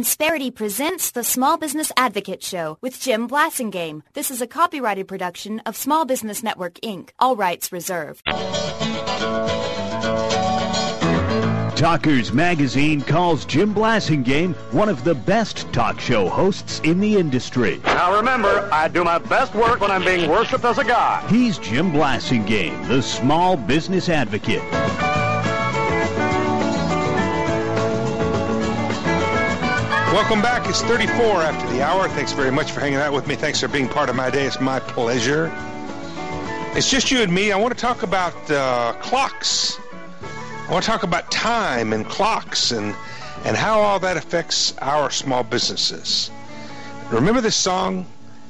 Insperity presents the Small Business Advocate Show with Jim Blasingame. This is a copyrighted production of Small Business Network, Inc. All rights reserved. Talkers Magazine calls Jim Blasingame one of the best talk show hosts in the industry. Now remember, I do my best work when I'm being worshipped as a god. He's Jim Blasingame, the Small Business Advocate. Welcome back. It's 34 after the hour. Thanks very much for hanging out with me. Thanks for being part of my day. It's my pleasure. It's just you and me. I want to talk about clocks. I want to talk about time and clocks and how all that affects our small businesses. Remember this song?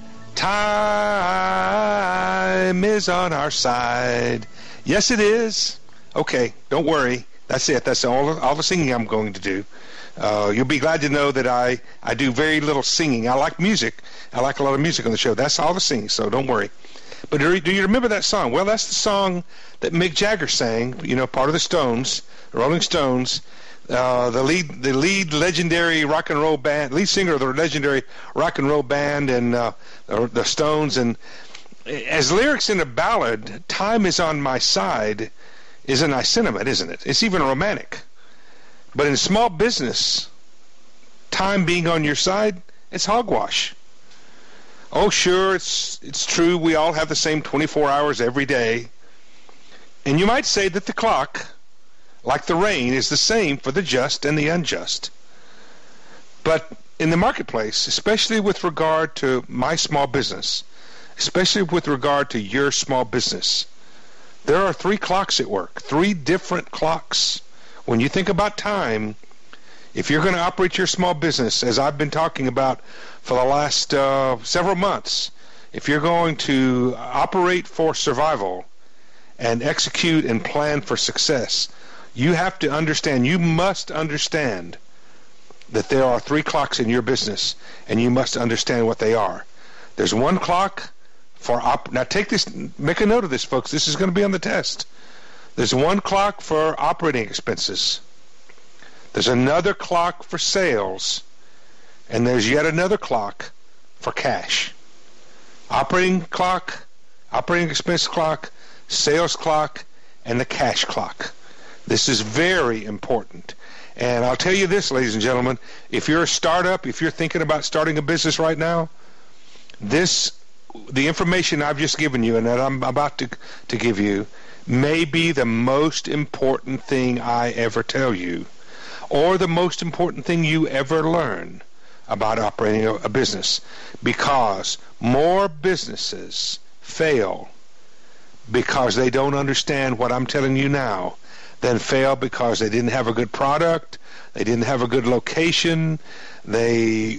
Time is on our side. Yes, it is. Okay, don't worry. That's it. That's all the singing I'm going to do. You'll be glad to know that I do very little singing. I like music. I like a lot of music on the show. That's all the singing, so don't worry. But do you remember that song? Well, that's the song that Mick Jagger sang, part of the Stones, the Rolling Stones, the lead legendary rock and roll band, lead singer of the legendary rock and roll band and the Stones. And as lyrics in a ballad, time is on my side is a nice sentiment, isn't it? It's even romantic. But in small business, time being on your side, it's hogwash. Oh, sure, it's true. We all have the same 24 hours every day. And you might say that the clock, like the rain, is the same for the just and the unjust. But in the marketplace, especially with regard to my small business, especially with regard to your small business, there are 3 clocks at work, 3 different clocks. When you think about time, if you're going to operate your small business, as I've been talking about for the last several months, if you're going to operate for survival and execute and plan for success, you have to understand, you must understand that there are 3 clocks in your business, and you must understand what they are. There's 1 clock for now take this, make a note of this, folks. This is going to be on the test. There's 1 clock for operating expenses. There's another clock for sales. And there's yet another clock for cash. Operating clock, operating expense clock, sales clock, and the cash clock. This is very important. And I'll tell you this, ladies and gentlemen, if you're a startup, if you're thinking about starting a business right now, the information I've just given you and that I'm about to give you may be the most important thing I ever tell you, or the most important thing you ever learn about operating a business, because more businesses fail because they don't understand what I'm telling you now than fail because they didn't have a good product, they didn't have a good location, they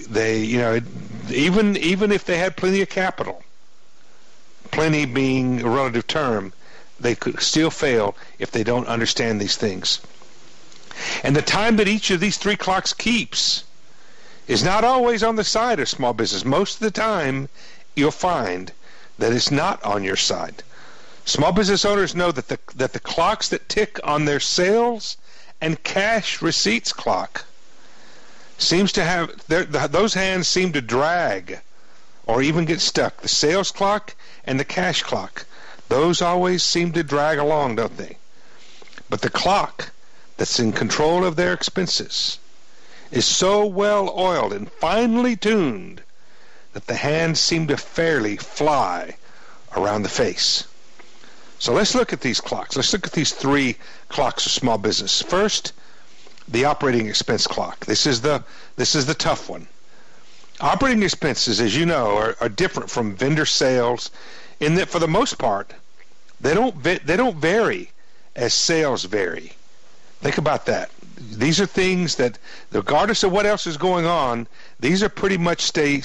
even if they had plenty of capital, plenty being a relative term, they could still fail if they don't understand these things. And the time that each of these 3 clocks keeps is not always on the side of small business. Most of the time, you'll find that it's not on your side. Small business owners know that the clocks that tick on their sales and cash receipts clock seems to have those hands seem to drag or even get stuck. The sales clock and the cash clock, those always seem to drag along, don't they? But the clock that's in control of their expenses is so well oiled and finely tuned that the hands seem to fairly fly around the face. So let's look at these clocks. Let's look at these 3 clocks of small business. First, the operating expense clock. This is the tough one. Operating expenses, as you know, are different from vendor sales in that for the most part, they don't vary as sales vary. Think about that. These are things that, regardless of what else is going on, these are pretty much stay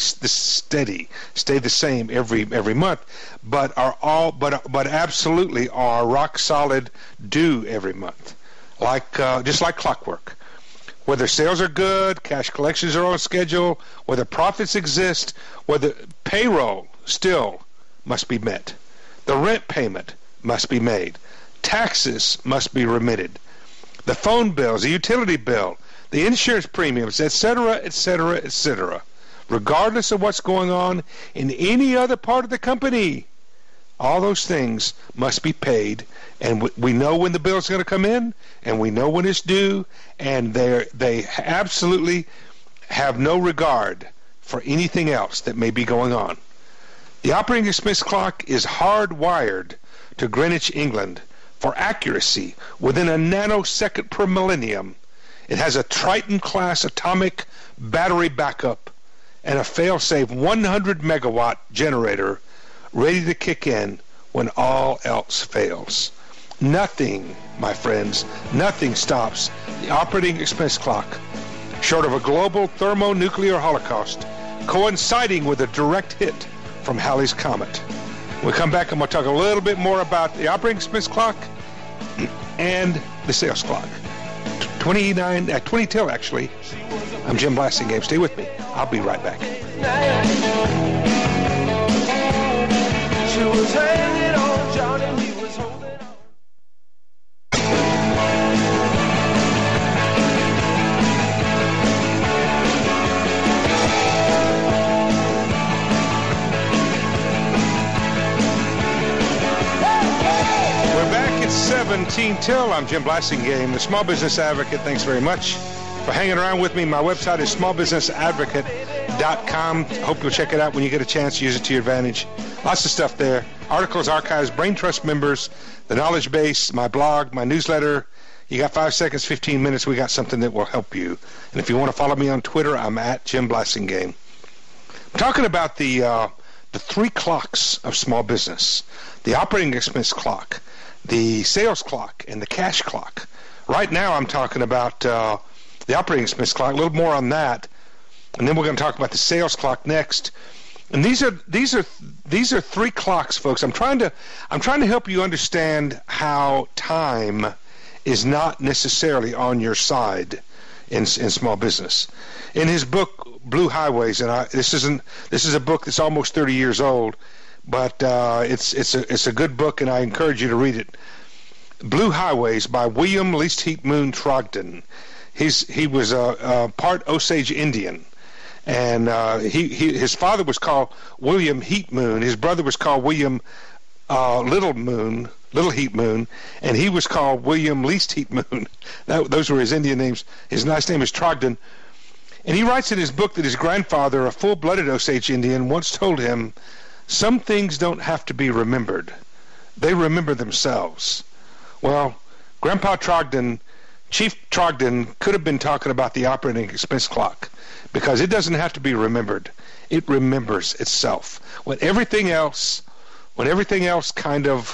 the same every month, but absolutely are rock solid due every month, just like clockwork. Whether sales are good, cash collections are on schedule, whether profits exist, whether payroll still must be met, the rent payment must be made, taxes must be remitted, the phone bills, the utility bill, the insurance premiums, etc., etc., etc., regardless of what's going on in any other part of the company, all those things must be paid, and we know when the bill's going to come in, and we know when it's due, and they absolutely have no regard for anything else that may be going on. The operating expense clock is hardwired to Greenwich, England, for accuracy within a nanosecond per millennium. It has a Triton-class atomic battery backup and a fail-safe 100-megawatt generator ready to kick in when all else fails. Nothing, my friends, nothing stops the operating expense clock, short of a global thermonuclear holocaust coinciding with a direct hit from Halley's Comet. We'll come back and we'll talk a little bit more about the operating expense clock and the sales clock. 20 till, actually. I'm Jim Blasingame. Stay with me. I'll be right back. She was hanging on John and he was holding on. We're back at 17 till. I'm Jim Blasingame, the Small Business Advocate. Thanks very much for hanging around with me. My website is smallbusinessadvocate.com. Hope you'll check it out when you get a chance. Use it to your advantage. Lots of stuff there. Articles, archives, Brain Trust members, the knowledge base, my blog, my newsletter. You got 5 seconds, 15 minutes. We got something that will help you. And if you want to follow me on Twitter, I'm at Jim Blasingame. I'm talking about the 3 clocks of small business. The operating expense clock, the sales clock, and the cash clock. Right now I'm talking about the operating expense clock, a little more on that. And then we're going to talk about the sales clock next. And these are 3 clocks, folks. I'm trying to help you understand how time is not necessarily on your side in small business. In his book Blue Highways, and this is a book that's almost 30 years old, but it's a good book, and I encourage you to read it. Blue Highways by William Least Heat Moon Trogdon. He was a part Osage Indian. And his father was called William Heat Moon. His brother was called William Little Heat Moon, and he was called William Least Heat Moon. Those were his Indian names. His last name is Trogdon. And he writes in his book that his grandfather, a full-blooded Osage Indian, once told him, "Some things don't have to be remembered. They remember themselves." Well, Grandpa Trogdon, Chief Trogdon, could have been talking about the operating expense clock, because it doesn't have to be remembered. It remembers itself. When everything else kind of,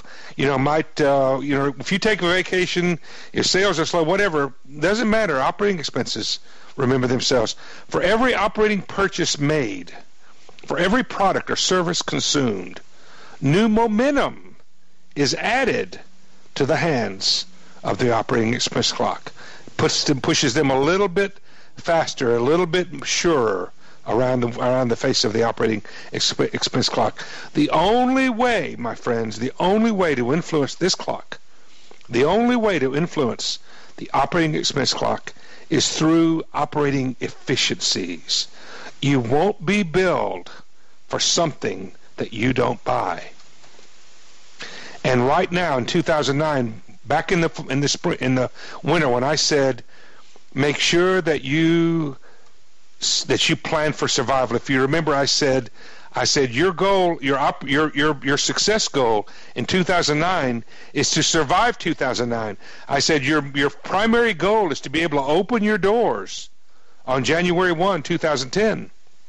if you take a vacation, your sales are slow, whatever, doesn't matter. Operating expenses remember themselves. For every operating purchase made, for every product or service consumed, new momentum is added to the hands of the operating expense clock. Pushes them a little bit faster, a little bit surer around the face of the operating expense clock. The only way, my friends, the only way to influence this clock, the only way to influence the operating expense clock is through operating efficiencies. You won't be billed for something that you don't buy. And right now in 2009, back in the winter, when I said, make sure that you plan for survival. If you remember, I said your goal, your success goal in 2009 is to survive 2009. I said your primary goal is to be able to open your doors on January 1, 2010.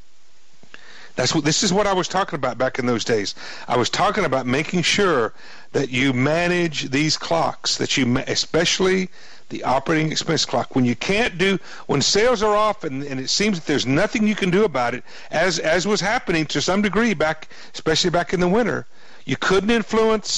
This is what I was talking about back in those days. I was talking about making sure that you manage these clocks, especially the operating expense clock. When sales are off and it seems that there's nothing you can do about it, as was happening to some degree especially back in the winter, you couldn't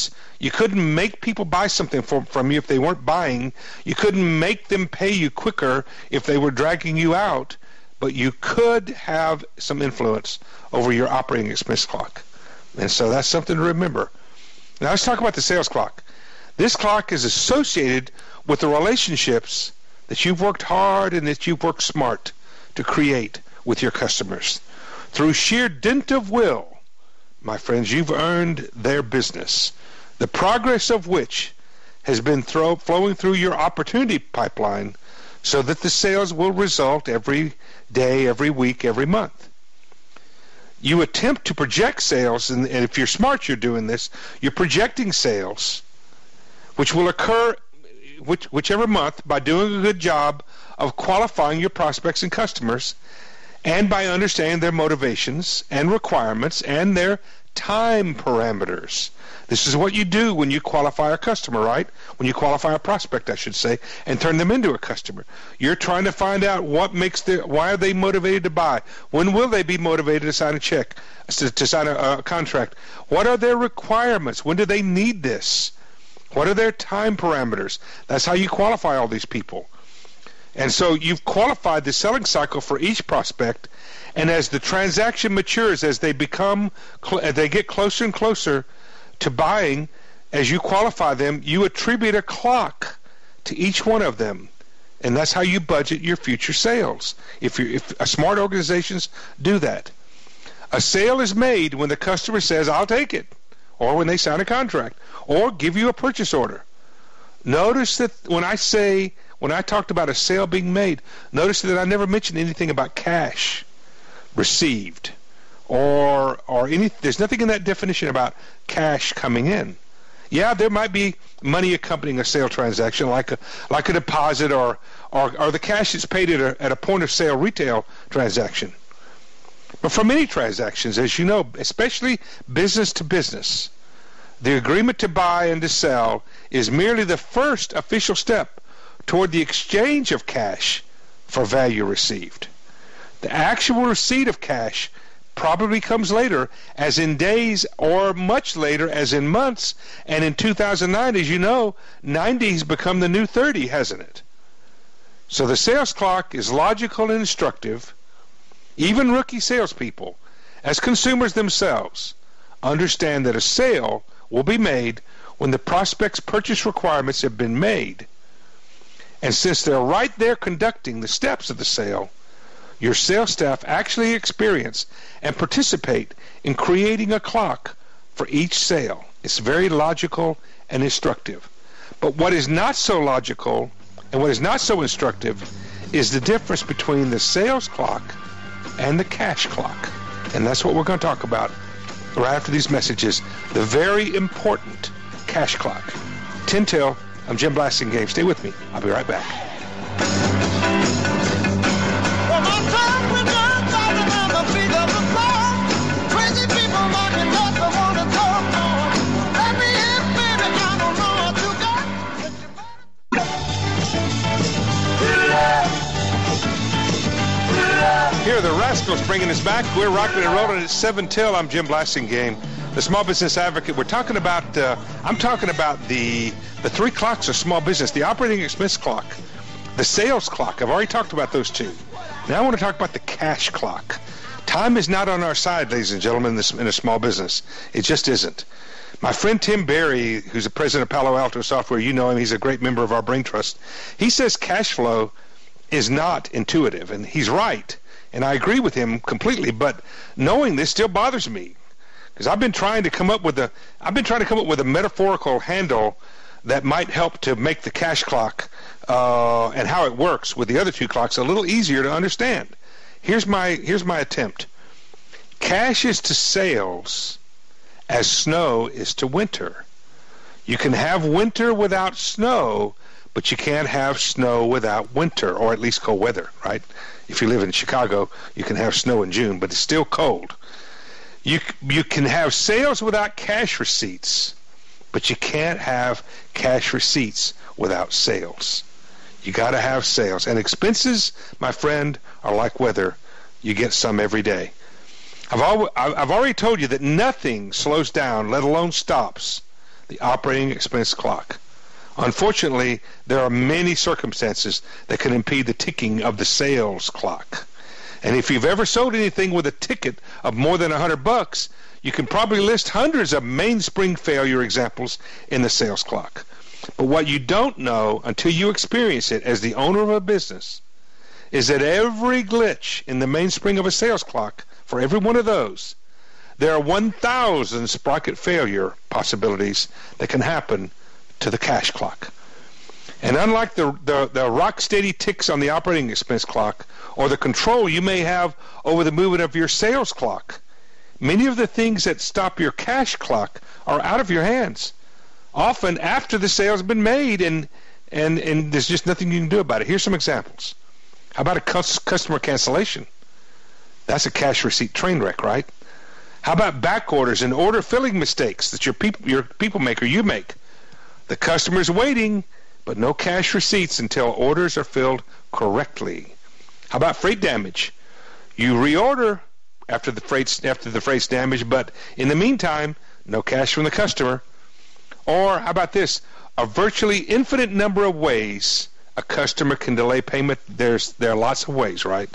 make people buy something from you if they weren't buying. You couldn't make them pay you quicker if they were dragging you out, but you could have some influence over your operating expense clock. And so that's something to remember. Now let's talk about the sales clock. This clock is associated with the relationships that you've worked hard and that you've worked smart to create with your customers. Through sheer dint of will, my friends, you've earned their business, the progress of which has been flowing through your opportunity pipeline so that the sales will result every day, every week, every month. You attempt to project sales, and if you're smart, you're doing this, you're projecting sales, which will occur whichever month by doing a good job of qualifying your prospects and customers and by understanding their motivations and requirements and their time parameters. This is what you do when you qualify a customer, right? When you qualify a prospect, I should say, and turn them into a customer. You're trying to find out why are they motivated to buy? When will they be motivated to sign a check, to sign a contract? What are their requirements? When do they need this? What are their time parameters? That's how you qualify all these people. And so you've qualified the selling cycle for each prospect, and as the transaction matures, as they get closer and closer to buying, as you qualify them, you attribute a clock to each one of them, and that's how you budget your future sales. If smart organizations do that, a sale is made when the customer says, "I'll take it," or when they sign a contract, or give you a purchase order. Notice that when I talked about a sale being made, notice that I never mentioned anything about cash received or there's nothing in that definition about cash coming in. Yeah, there might be money accompanying a sale transaction, like a deposit or the cash that's paid at a point of sale retail transaction. But for many transactions, as you know, especially business to business, the agreement to buy and to sell is merely the first official step toward the exchange of cash for value received. The actual receipt of cash probably comes later, as in days, or much later, as in months. And in 2009, as you know, 90's become the new 30, hasn't it? So the sales clock is logical and instructive. Even rookie salespeople, as consumers themselves, understand that a sale will be made when the prospect's purchase requirements have been made. And since they're right there conducting the steps of the sale, your sales staff actually experience and participate in creating a clock for each sale. It's very logical and instructive. But what is not so logical and what is not so instructive is the difference between the sales clock and the cash clock. And that's what we're going to talk about right after these messages. The very important cash clock. 10 till. I'm Jim Blasingame. Stay with me. I'll be right back. Here, the Rascals bringing us back. We're rocking and rolling at 7 till. I'm Jim Blasingame, the Small Business Advocate. We're talking about, I'm talking about the 3 clocks of small business, the operating expense clock, the sales clock. I've already talked about those two. Now I want to talk about the cash clock. Time is not on our side, ladies and gentlemen, in a small business. It just isn't. My friend Tim Berry, who's the president of Palo Alto Software, you know him, he's a great member of our Brain Trust. He says cash flow is not intuitive, and he's right. And I agree with him completely, but knowing this still bothers me, because I've been trying to come up with a metaphorical handle that might help to make the cash clock and how it works with the other 2 clocks a little easier to understand. Here's my attempt. Cash is to sales as snow is to winter. You can have winter without snow, but you can't have snow without winter, or at least cold weather, right? If you live in Chicago, you can have snow in June, but it's still cold. You can have sales without cash receipts, but you can't have cash receipts without sales. You got to have sales. And expenses, my friend, are like weather. You get some every day. I've already told you that nothing slows down, let alone stops, the operating expense clock. Unfortunately, there are many circumstances that can impede the ticking of the sales clock. And if you've ever sold anything with a ticket of more than $100, you can probably list hundreds of mainspring failure examples in the sales clock. But what you don't know until you experience it as the owner of a business is that every glitch in the mainspring of a sales clock, for every one of those, there are 1,000 sprocket failure possibilities that can happen to the cash clock. And unlike the rock-steady ticks on the operating expense clock or the control you may have over the movement of your sales clock, many of the things that stop your cash clock are out of your hands, often after the sale has been made, and there's just nothing you can do about it. Here's some examples. How about a customer cancellation? That's a cash receipt train wreck, right? How about back orders and order filling mistakes that your people make or you make? The customer's waiting, but no cash receipts until orders are filled correctly. How about freight damage? You reorder after the freight's damaged, but in the meantime, no cash from the customer. Or how about this? A virtually infinite number of ways a customer can delay payment. There are lots of ways, right?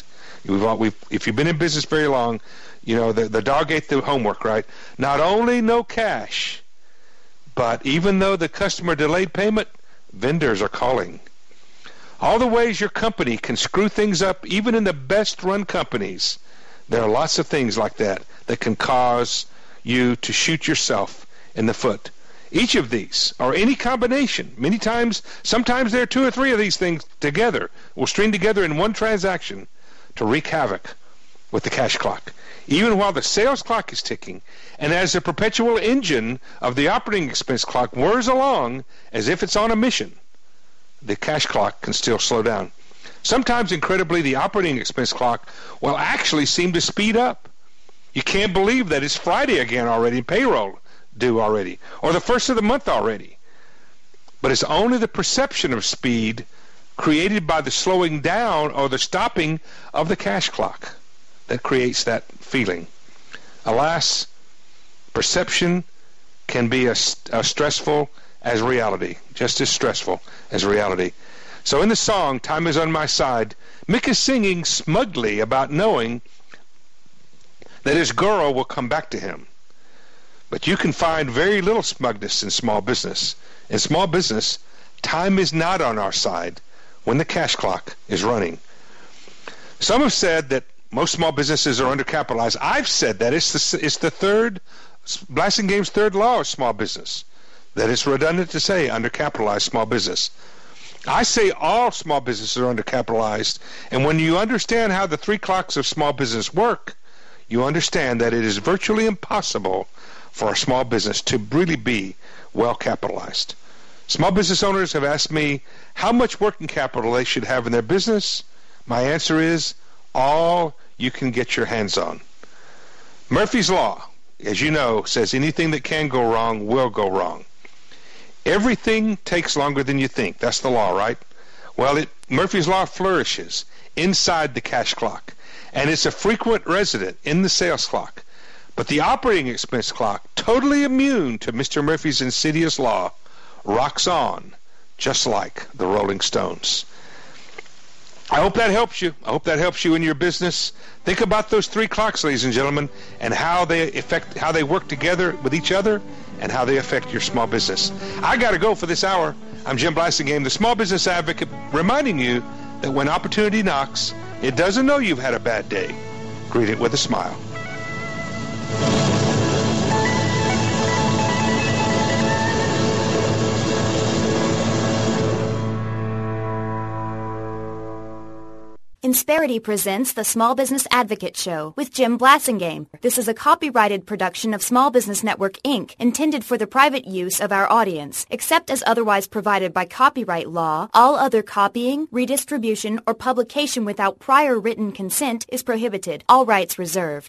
If you've been in business very long, you know the dog ate the homework, right? Not only no cash, but even though the customer delayed payment, vendors are calling. All the ways your company can screw things up, even in the best run companies, there are lots of things like that that can cause you to shoot yourself in the foot. Each of these, or any combination, sometimes there are two or three of these things together, will string together in one transaction to wreak havoc with the cash clock. Even while the sales clock is ticking, and as the perpetual engine of the operating expense clock whirs along as if it's on a mission, the cash clock can still slow down. Sometimes, incredibly, the operating expense clock will actually seem to speed up. You can't believe that it's Friday again already, payroll due already, or the first of the month already. But it's only the perception of speed created by the slowing down or the stopping of the cash clock that creates that feeling. Alas, perception can be as stressful as reality, just as stressful as reality. So in the song, Time Is on My Side, Mick is singing smugly about knowing that his girl will come back to him. But you can find very little smugness in small business. In small business, time is not on our side when the cash clock is running. Some have said that most small businesses are undercapitalized. I've said that it's the third, Blasting Game's third law of small business, that it's redundant to say undercapitalized small business. I say all small businesses are undercapitalized, and when you understand how the three clocks of small business work, you understand that it is virtually impossible for a small business to really be well capitalized. Small business owners have asked me how much working capital they should have in their business. My answer is all you can get your hands on. Murphy's Law, as you know, says anything that can go wrong will go wrong. Everything takes longer than you think. That's the law, right? Well, Murphy's Law flourishes inside the cash clock, and it's a frequent resident in the sales clock. But the operating expense clock, totally immune to Mr. Murphy's insidious law, rocks on just like the Rolling Stones. I hope that helps you. I hope that helps you in your business. Think about those three clocks, ladies and gentlemen, and how they work together with each other and how they affect your small business. I got to go for this hour. I'm Jim Blasingame, the Small Business Advocate, reminding you that when opportunity knocks, it doesn't know you've had a bad day. Greet it with a smile. Insperity presents the Small Business Advocate Show with Jim Blasingame. This is a copyrighted production of Small Business Network, Inc., intended for the private use of our audience. Except as otherwise provided by copyright law, all other copying, redistribution, or publication without prior written consent is prohibited. All rights reserved.